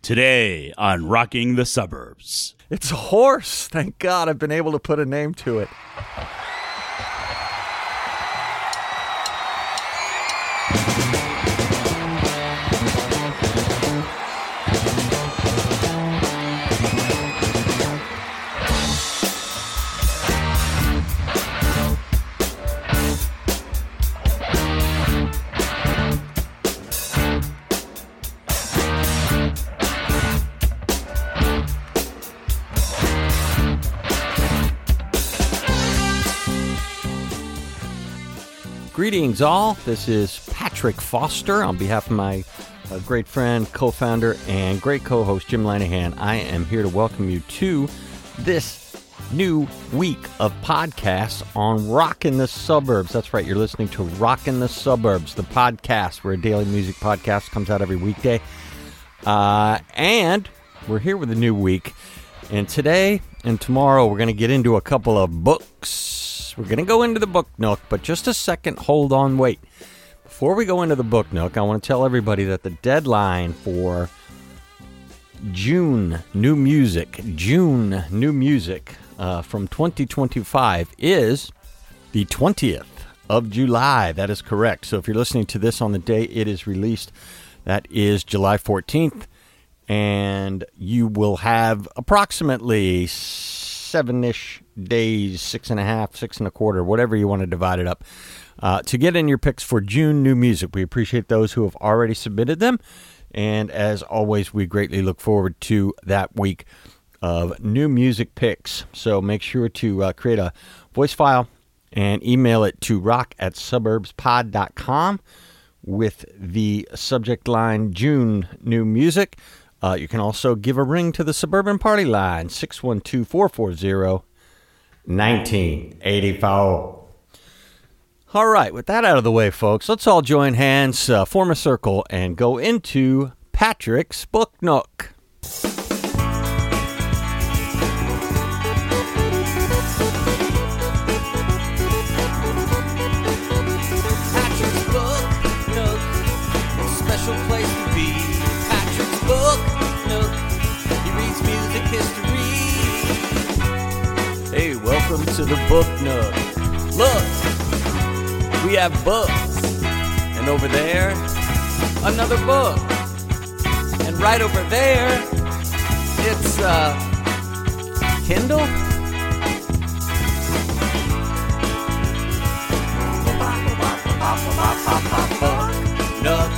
Today on Rocking the Suburbs. It's a horse. Thank God I've been able to put a name to it. Greetings all, this is Patrick Foster on behalf of my great friend, co-founder, and great co-host Jim Lanahan. I am here to welcome you to this new week of podcasts on Rockin' the Suburbs. That's right, you're listening to Rockin' the Suburbs, the podcast where a daily music podcast comes out every weekday. And we're here with a new week. And today and tomorrow we're going to get into a couple of books. We're going to go into the Book Nook, but just a second, hold on, wait. Before we go into the Book Nook, I want to tell everybody that the deadline for June new music from 2025 is the 20th of July. That is correct. So if you're listening to this on the day it is released, that is July 14th, and you will have approximately 7-ish days, 6.5, 6.25, whatever you want to divide it up, to get in your picks for June new music. We appreciate those who have already submitted them, and as always, we greatly look forward to that week of new music picks. So make sure to create a voice file and email it to rock@suburbspod.com with the subject line June new music. You can also give a ring to the Suburban Party line, 612-440-1984. All right, with that out of the way, folks, let's all join hands, form a circle, and go into Patrick's Book Nook. Patrick's Book Nook, special place to be. Patrick's Book Nook, he reads music history. Hey, welcome to the Book Nook. Look, we have books, and over there, another book, and right over there, it's Kindle. Book Nook.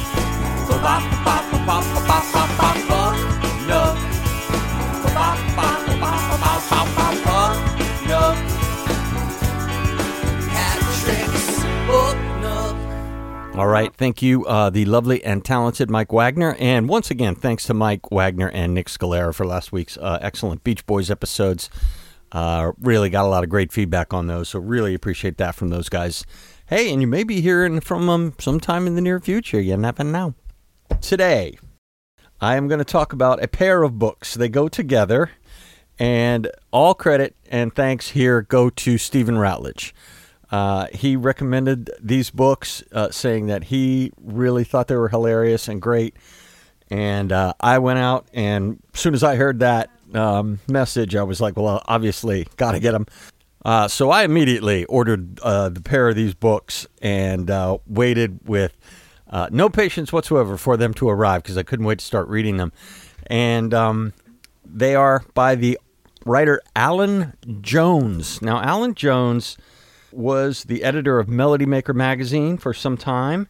All right, thank you, the lovely and talented Mike Wagner. And once again, thanks to Mike Wagner and Nick Scalera for last week's excellent Beach Boys episodes. Really got a lot of great feedback on those, so really appreciate that from those guys. Hey, and you may be hearing from them sometime in the near future. You never know. Today, I am going to talk about a pair of books. They go together, and all credit and thanks here go to Stephen Routledge. He recommended these books, saying that he really thought they were hilarious and great. And I went out, and as soon as I heard that message, I was like, well, obviously, got to get them. So I immediately ordered the pair of these books and waited with no patience whatsoever for them to arrive because I couldn't wait to start reading them. And they are by the writer Alan Jones. Now, Alan Jones was the editor of Melody Maker magazine for some time.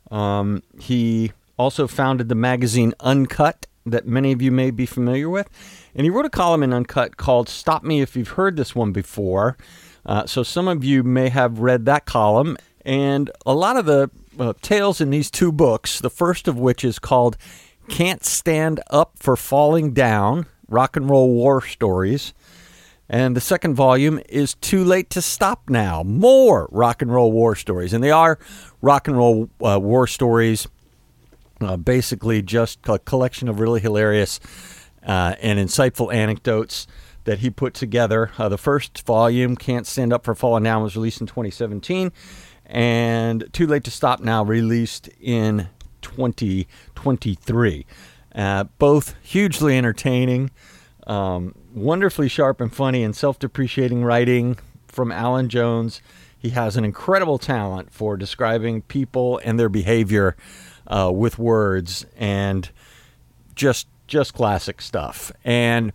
He also founded the magazine Uncut that many of you may be familiar with. And he wrote a column in Uncut called Stop Me If You've Heard This One Before. So some of you may have read that column. And a lot of the tales in these two books, the first of which is called Can't Stand Up for Falling Down, Rock and Roll War Stories. And the second volume is Too Late to Stop Now, more rock and roll war stories. And they are rock and roll war stories, basically just a collection of really hilarious and insightful anecdotes that he put together. The first volume, Can't Stand Up for Falling Down, was released in 2017. And Too Late to Stop Now, released in 2023. both hugely entertaining, wonderfully sharp and funny, and self-depreciating writing from Alan Jones. He has an incredible talent for describing people and their behavior with words, and just classic stuff. And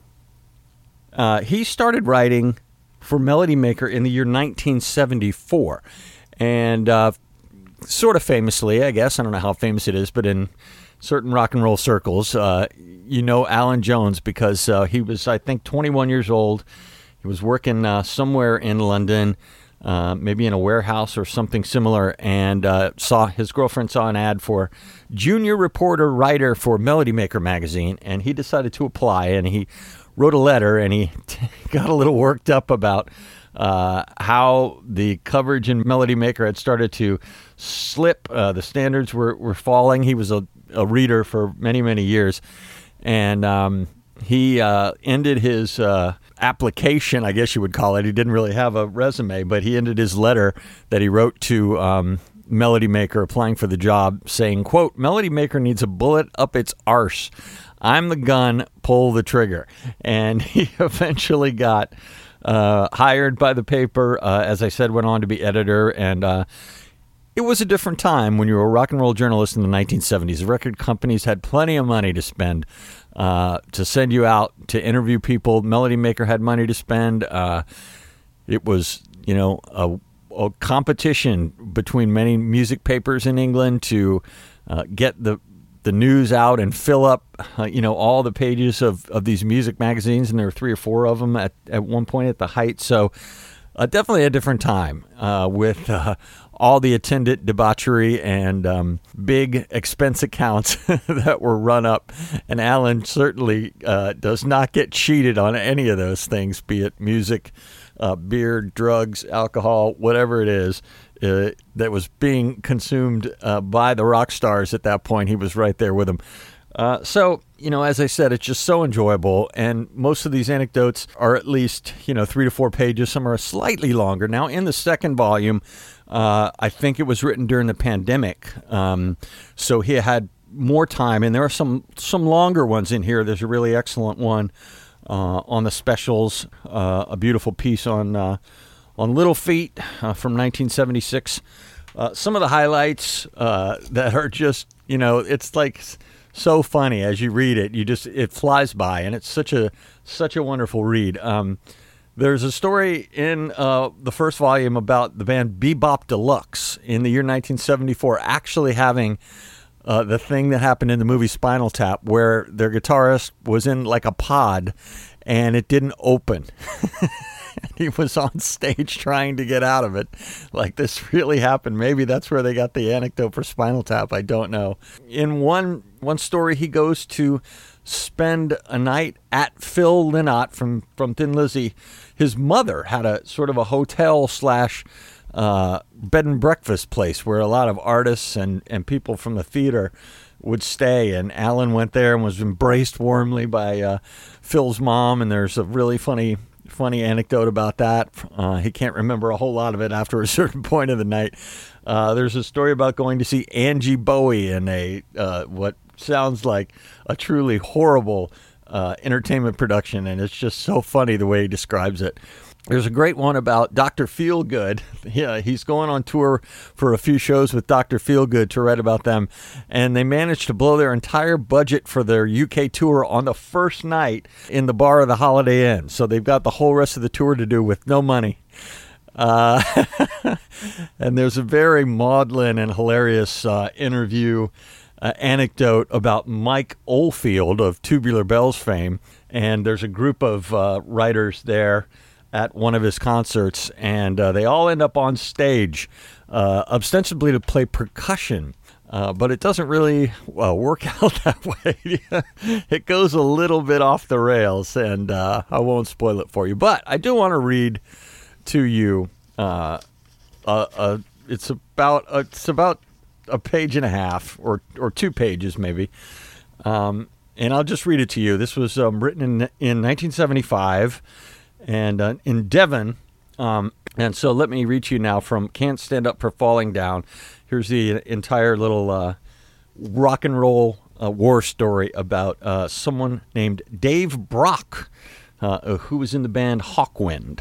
he started writing for Melody Maker in the year 1974. And sort of famously, I guess, I don't know how famous it is, but in certain rock and roll circles, you know Alan Jones because he was, I think, 21 years old. He was working somewhere in London, maybe in a warehouse or something similar, and his girlfriend saw an ad for junior reporter writer for Melody Maker magazine, and he decided to apply, and he wrote a letter, and he got a little worked up about how the coverage in Melody Maker had started to slip. The standards were falling. He was a reader for many, many years, and he ended his application, I guess you would call it. He didn't really have a resume, but he ended his letter that he wrote to Melody Maker applying for the job saying, quote, "Melody Maker needs a bullet up its arse. I'm the gun, pull the trigger." And he eventually got hired by the paper, as I said, went on to be editor, and it was a different time when you were a rock and roll journalist in the 1970s. The record companies had plenty of money to spend to send you out to interview people. Melody Maker had money to spend. It was, a competition between many music papers in England to get the news out and fill up, all the pages of these music magazines, and there were 3 or 4 of them at one point at the height. So definitely a different time with all the attendant debauchery and big expense accounts that were run up. And Alan certainly does not get cheated on any of those things, be it music, beer, drugs, alcohol, whatever it is that was being consumed by the rock stars at that point. He was right there with them. So, as I said, it's just so enjoyable. And most of these anecdotes are at least, 3 to 4 pages. Some are slightly longer. Now, in the second volume, I think it was written during the pandemic. So he had more time. And there are some longer ones in here. There's a really excellent one on the specials, a beautiful piece on Little Feat from 1976. Some of the highlights that are just, it's like so funny as you read it. It flies by, and it's such a wonderful read. There's a story in the first volume about the band Bebop Deluxe in the year 1974 actually having the thing that happened in the movie Spinal Tap, where their guitarist was in like a pod and it didn't open. He was on stage trying to get out of it. Like, this really happened. Maybe that's where they got the anecdote for Spinal Tap. I don't know. In one story, he goes to spend a night at Phil Lynott from Thin Lizzy. His mother had a sort of a hotel / bed and breakfast place where a lot of artists and people from the theater would stay. And Alan went there and was embraced warmly by Phil's mom. And there's a really funny anecdote about that. He can't remember a whole lot of it after a certain point of the night. There's a story about going to see Angie Bowie in a what sounds like a truly horrible entertainment production, and it's just so funny the way he describes it. There's a great one about Dr. Feelgood. Yeah, he's going on tour for a few shows with Dr. Feelgood to write about them, and they managed to blow their entire budget for their UK tour on the first night in the bar of the Holiday Inn. So they've got the whole rest of the tour to do with no money. And there's a very maudlin and hilarious interview anecdote about Mike Oldfield of Tubular Bells fame, and there's a group of writers there at one of his concerts, and they all end up on stage ostensibly to play percussion, but it doesn't really work out that way. It goes a little bit off the rails, and I won't spoil it for you, but I do want to read to you it's about a page and a half or 2 pages maybe, and I'll just read it to you. This was written in 1975 and in Devon, and so let me read to you now from Can't Stand Up for Falling Down. Here's the entire little rock and roll war story about someone named Dave Brock, who was in the band Hawkwind.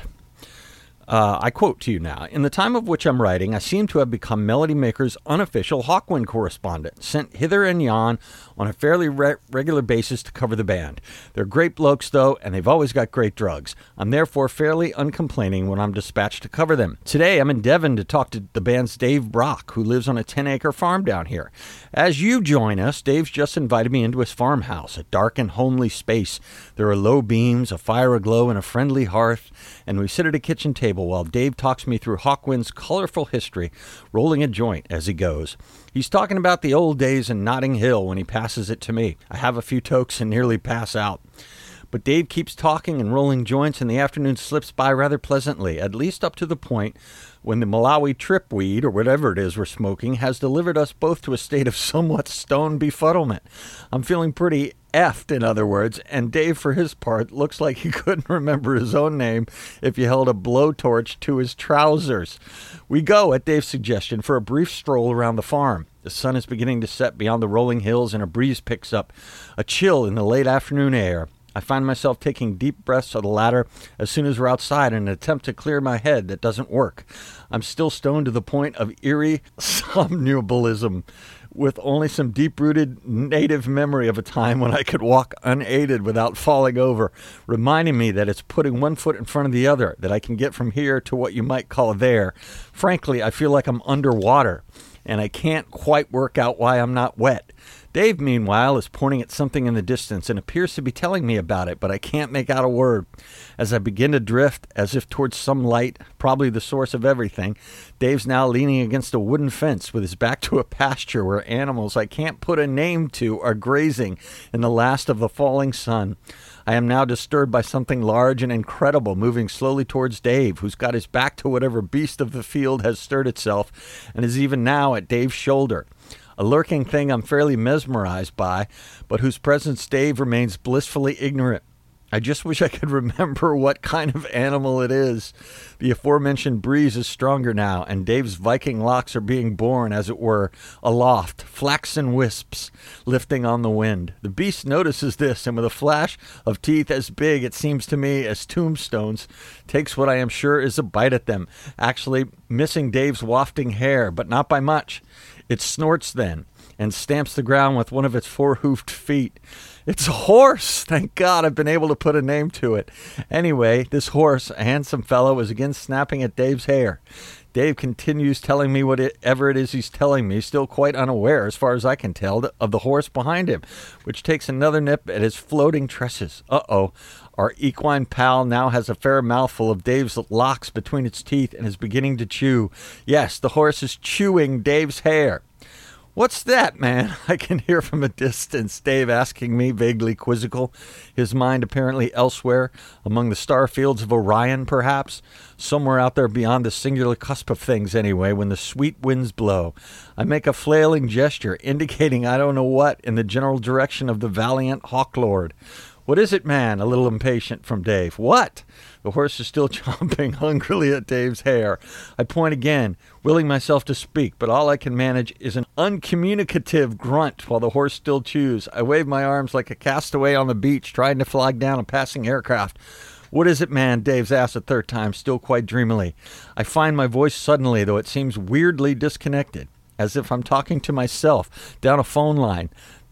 I quote to you now. In the time of which I'm writing, I seem to have become Melody Maker's unofficial Hawkwind correspondent, sent hither and yon on a fairly regular basis to cover the band. They're great blokes, though, and they've always got great drugs. I'm therefore fairly uncomplaining when I'm dispatched to cover them. Today, I'm in Devon to talk to the band's Dave Brock, who lives on a 10-acre farm down here. As you join us, Dave's just invited me into his farmhouse, a dark and homely space. There are low beams, a fire aglow, and a friendly hearth, and we sit at a kitchen table while Dave talks me through Hawkwind's colorful history, rolling a joint as he goes. He's talking about the old days in Notting Hill when he passes it to me. I have a few tokes and nearly pass out. But Dave keeps talking and rolling joints, and the afternoon slips by rather pleasantly, at least up to the point when the Malawi tripweed, or whatever it is we're smoking, has delivered us both to a state of somewhat stone befuddlement. I'm feeling pretty effed, in other words, and Dave, for his part, looks like he couldn't remember his own name if you held a blowtorch to his trousers. We go, at Dave's suggestion, for a brief stroll around the farm. The sun is beginning to set beyond the rolling hills, and a breeze picks up, a chill in the late afternoon air. I find myself taking deep breaths of the latter as soon as we're outside in an attempt to clear my head that doesn't work. I'm still stoned to the point of eerie somnambulism, with only some deep-rooted native memory of a time when I could walk unaided without falling over, reminding me that it's putting one foot in front of the other, that I can get from here to what you might call there. Frankly, I feel like I'm underwater, and I can't quite work out why I'm not wet. Dave, meanwhile, is pointing at something in the distance and appears to be telling me about it, but I can't make out a word. As I begin to drift, as if towards some light, probably the source of everything, Dave's now leaning against a wooden fence with his back to a pasture where animals I can't put a name to are grazing in the last of the falling sun. I am now disturbed by something large and incredible moving slowly towards Dave, who's got his back to whatever beast of the field has stirred itself and is even now at Dave's shoulder. A lurking thing I'm fairly mesmerized by, but whose presence Dave remains blissfully ignorant. I just wish I could remember what kind of animal it is. The aforementioned breeze is stronger now, and Dave's Viking locks are being borne, as it were, aloft, flaxen wisps lifting on the wind. The beast notices this, and with a flash of teeth as big, it seems to me, as tombstones, takes what I am sure is a bite at them, actually missing Dave's wafting hair, but not by much. It snorts then, and stamps the ground with one of its four-hoofed feet. It's a horse! Thank God I've been able to put a name to it. Anyway, this horse, a handsome fellow, is again snapping at Dave's hair. Dave continues telling me whatever it is he's telling me, still quite unaware, as far as I can tell, of the horse behind him, which takes another nip at his floating tresses. Uh-oh. Our equine pal now has a fair mouthful of Dave's locks between its teeth and is beginning to chew. Yes, the horse is chewing Dave's hair. "What's that, man?" I can hear from a distance, Dave asking me, vaguely quizzical, his mind apparently elsewhere, among the star fields of Orion, perhaps, somewhere out there beyond the singular cusp of things anyway, when the sweet winds blow. I make a flailing gesture, indicating I don't know what, in the general direction of the valiant Hawklord. "What is it, man?" A little impatient from Dave. "What?" The horse is still chomping hungrily at Dave's hair. I point again, willing myself to speak, but all I can manage is an uncommunicative grunt while the horse still chews. I wave my arms like a castaway on the beach trying to flag down a passing aircraft. "What is it, man?" Dave's asked a third time, still quite dreamily. I find my voice suddenly, though it seems weirdly disconnected, as if I'm talking to myself down a phone line.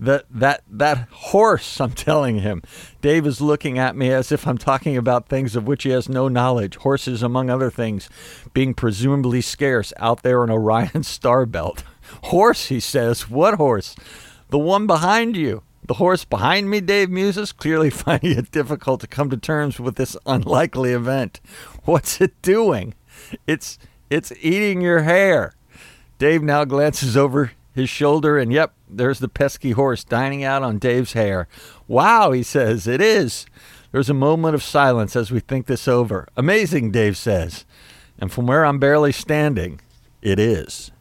That horse, I'm telling him. Dave is looking at me as if I'm talking about things of which he has no knowledge. Horses, among other things, being presumably scarce out there in Orion's star belt. "Horse," he says. "What horse?" "The one behind you." "The horse behind me?" Dave muses, clearly finding it difficult to come to terms with this unlikely event. "What's it doing?" It's eating your hair." Dave now glances over his shoulder, and yep, there's the pesky horse dining out on Dave's hair. "Wow," he says, "it is." There's a moment of silence as we think this over. "Amazing," Dave says. And from where I'm barely standing, it is.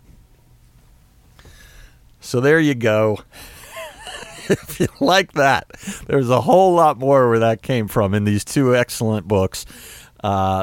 So there you go. If you like that, there's a whole lot more where that came from in these two excellent books.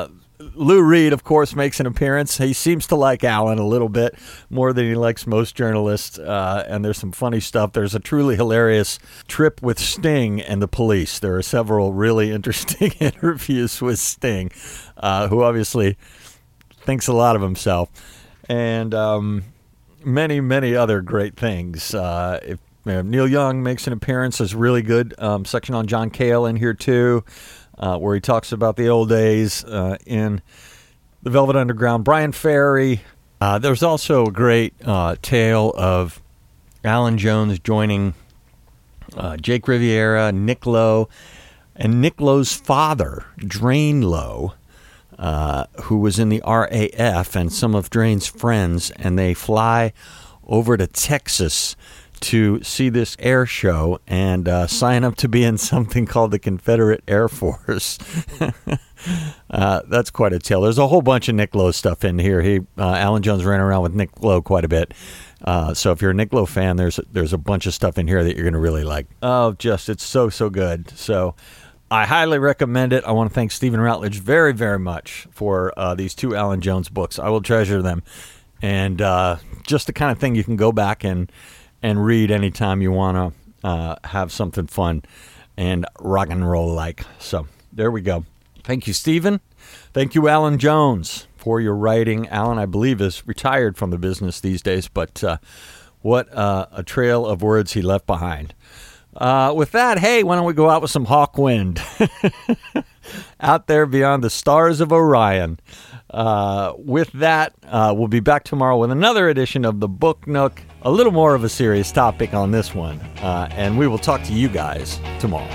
Lou Reed, of course, makes an appearance. He seems to like Alan a little bit more than he likes most journalists, and there's some funny stuff. There's a truly hilarious trip with Sting and the police. There are several really interesting interviews with Sting, who obviously thinks a lot of himself, and many, many other great things. Neil Young makes an appearance. There's a really good section on John Cale in here, too, where he talks about the old days in the Velvet Underground. Brian Ferry. There's also a great tale of Alan Jones joining Jake Riviera, Nick Lowe, and Nick Lowe's father, Drain Lowe, who was in the RAF, and some of Drain's friends, and they fly over to Texas to see this air show and sign up to be in something called the Confederate Air Force. That's quite a tale. There's a whole bunch of Nick Lowe stuff in here. Alan Jones ran around with Nick Lowe quite a bit. So if you're a Nick Lowe fan, there's a bunch of stuff in here that you're going to really like. It's so good. So I highly recommend it. I want to thank Stephen Routledge very, very much for these two Alan Jones books. I will treasure them. And just the kind of thing you can go back and read anytime you want to have something fun and rock and roll like. So there we go. Thank you, Stephen. Thank you, Alan Jones, for your writing. Alan, I believe, is retired from the business these days, but what a trail of words he left behind. With that, hey, why don't we go out with some Hawkwind? Out there beyond the stars of Orion. With that, we'll be back tomorrow with another edition of the Book Nook. A little more of a serious topic on this one. And we will talk to you guys tomorrow.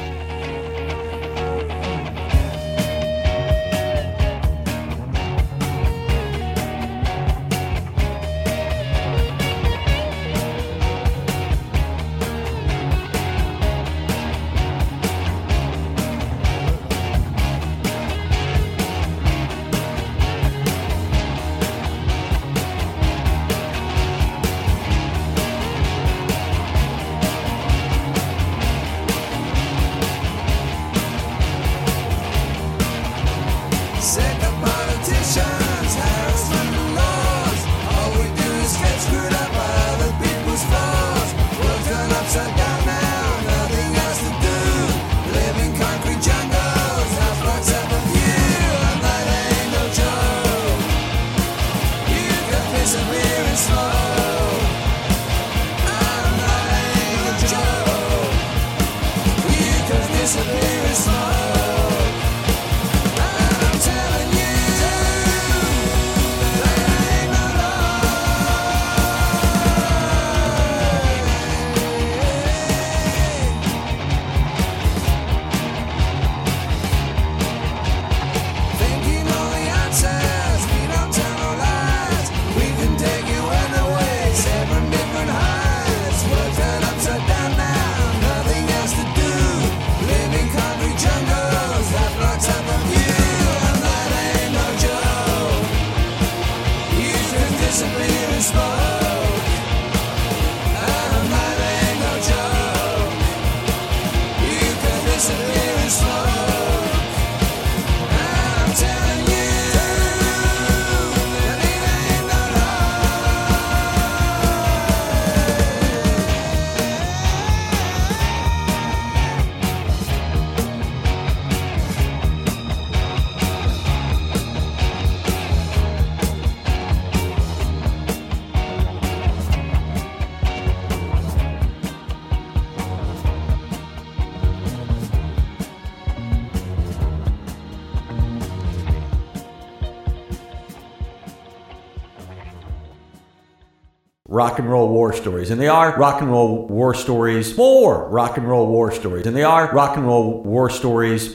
rock and roll war stories. And they are rock and roll war stories, more rock and roll war stories. And they are rock and roll war stories.